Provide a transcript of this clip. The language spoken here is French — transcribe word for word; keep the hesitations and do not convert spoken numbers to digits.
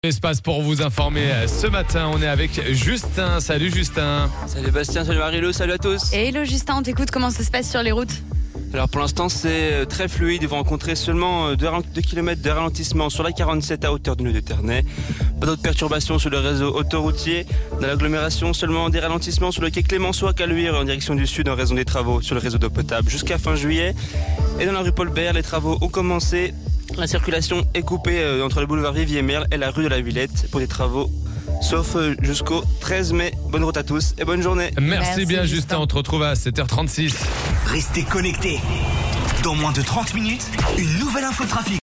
Espace pour vous informer ce matin, on est avec Justin. Salut Justin. Salut Bastien, salut Marie-Lou, salut à tous. Et hello Justin, on t'écoute, comment ça se passe sur les routes? Alors pour l'instant c'est très fluide, vous rencontrez seulement deux kilomètres de ralentissement sur la quarante-sept à hauteur du nœud de Ternay. Pas d'autres perturbations sur le réseau autoroutier. Dans l'agglomération, seulement des ralentissements sur le quai Clémenceau à Caluire en direction du sud en raison des travaux sur le réseau d'eau potable jusqu'à fin juillet. Et dans la rue Paul Bert, les travaux ont commencé. La circulation est coupée entre le boulevard Vivier-Merle et la rue de la Villette pour des travaux, sauf jusqu'au treize mai. Bonne route à tous et bonne journée. Merci, Merci bien Justin. Justin, on te retrouve à sept heures trente-six. Restez connectés. Dans moins de trente minutes, une nouvelle info trafic.